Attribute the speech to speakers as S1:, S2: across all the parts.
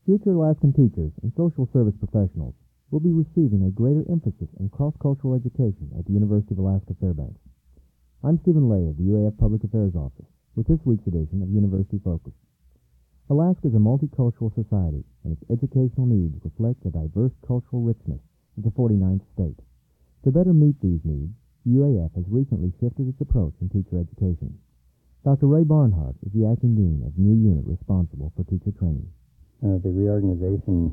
S1: Future Alaskan teachers and social service professionals will be receiving a greater emphasis in cross-cultural education at the University of Alaska Fairbanks. I'm Stephen Lay of the UAF Public Affairs Office with this week's edition of University Focus. Alaska is a multicultural society, and its educational needs reflect the diverse cultural richness of the 49th state. To better meet these needs, UAF has recently shifted its approach in teacher education. Dr. Ray Barnhart is the acting dean of the new unit responsible for teacher training.
S2: The reorganization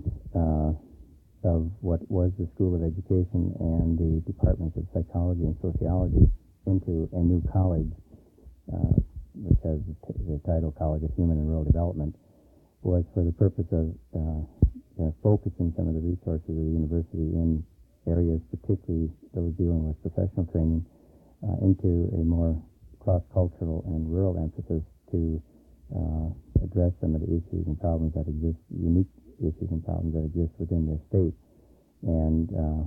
S2: of what was the School of Education and the departments of psychology and sociology into a new college, which has the title College of Human and Rural Development, was for the purpose of focusing some of the resources of the university in areas, particularly those dealing with professional training, into a more cross-cultural and rural emphasis to address some of the issues and problems that exist, unique issues and problems that exist within their state, and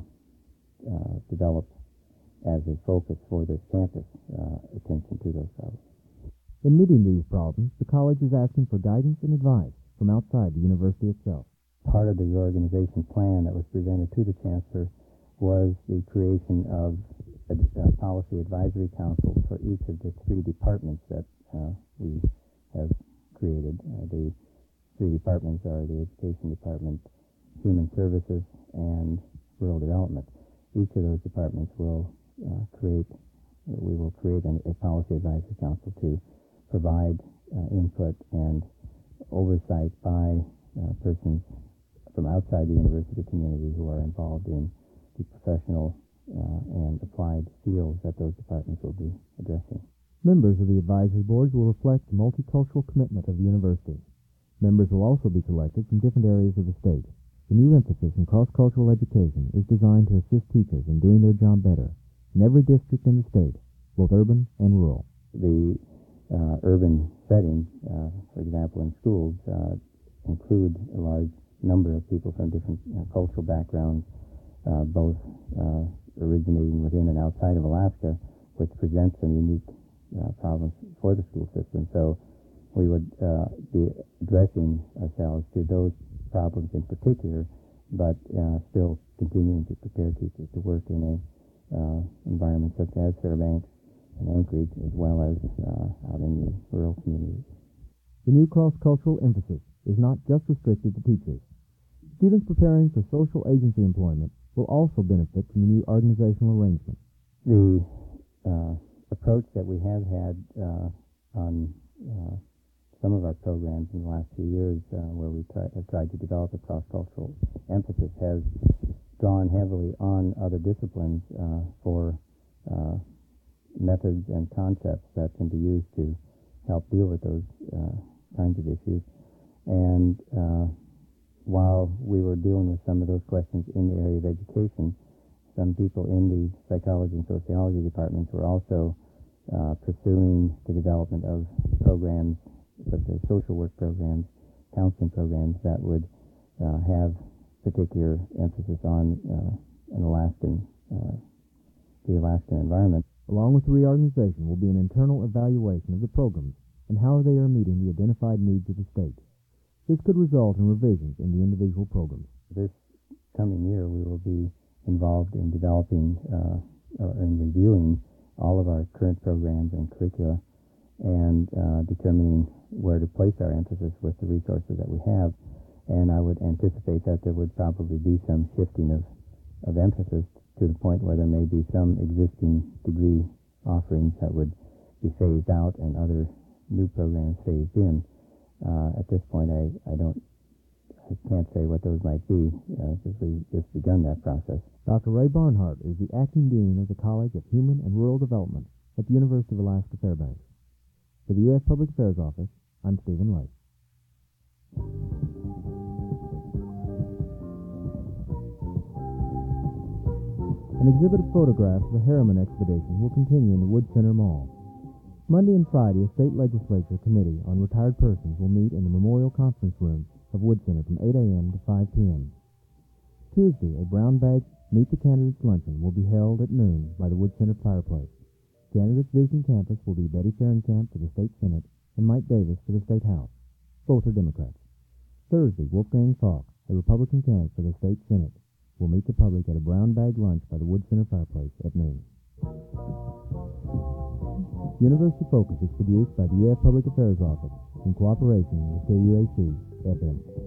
S2: develop as a focus for this campus attention to those problems.
S1: In meeting these problems, the college is asking for guidance and advice from outside the university itself.
S2: Part of the reorganization plan that was presented to the chancellor was the creation of a policy advisory council for each of the three departments that we have created. The three departments are the Education Department, Human Services, and Rural Development. Each of those departments will create a policy advisory council to provide input and oversight by persons from outside the university community who are involved in the professional and applied fields that those departments will be addressing.
S1: Members of the advisory boards will reflect the multicultural commitment of the university. Members will also be selected from different areas of the state. The new emphasis in cross-cultural education is designed to assist teachers in doing their job better in every district in the state, both urban and rural.
S2: The urban settings, for example, in schools, include a large number of people from different cultural backgrounds, both originating within and outside of Alaska, which presents some unique problems for the school system. So we would be addressing ourselves to those problems in particular, but still continuing to prepare teachers to work in environments such as Fairbanks and Anchorage, as well as out in the rural communities.
S1: The new cross-cultural emphasis is not just restricted to teachers. Students preparing for social agency employment will also benefit from the new organizational arrangement.
S2: The approach that we have had on some of our programs in the last few years, where we have tried to develop a cross-cultural emphasis, has drawn heavily on other disciplines for methods and concepts that can be used to help deal with those kinds of issues. And while we were dealing with some of those questions in the area of education, some people in the psychology and sociology departments were also pursuing the development of programs such as social work programs, counseling programs that would have particular emphasis on the Alaskan environment.
S1: Along with the reorganization will be an internal evaluation of the programs and how they are meeting the identified needs of the state. This could result in revisions in the individual programs.
S2: This coming year, we will be involved in developing and reviewing all of our current programs and curricula and determining where to place our emphasis with the resources that we have. And I would anticipate that there would probably be some shifting of emphasis to the point where there may be some existing degree offerings that would be phased out and other new programs phased in. At this point, I can't say what those might be, because we've just begun that process.
S1: Dr. Ray Barnhart is the acting dean of the College of Human and Rural Development at the University of Alaska Fairbanks. For the U.S. Public Affairs Office, I'm Stephen Lake. An exhibit of photographs of the Harriman expedition will continue in the Wood Center Mall. Monday and Friday, a state legislature committee on retired persons will meet in the Memorial Conference Room of Wood Center from 8 a.m. to 5 p.m. Tuesday, a brown bag Meet the Candidates Luncheon will be held at noon by the Wood Center Fireplace. Candidates visiting campus will be Betty Fahrenkamp for the State Senate and Mike Davis for the State House. Both are Democrats. Thursday, Wolfgang Falk, a Republican candidate for the state Senate, will meet the public at a brown bag lunch by the Wood Center fireplace at noon. University Focus is produced by the UAF Public Affairs Office in cooperation with KUAC FM.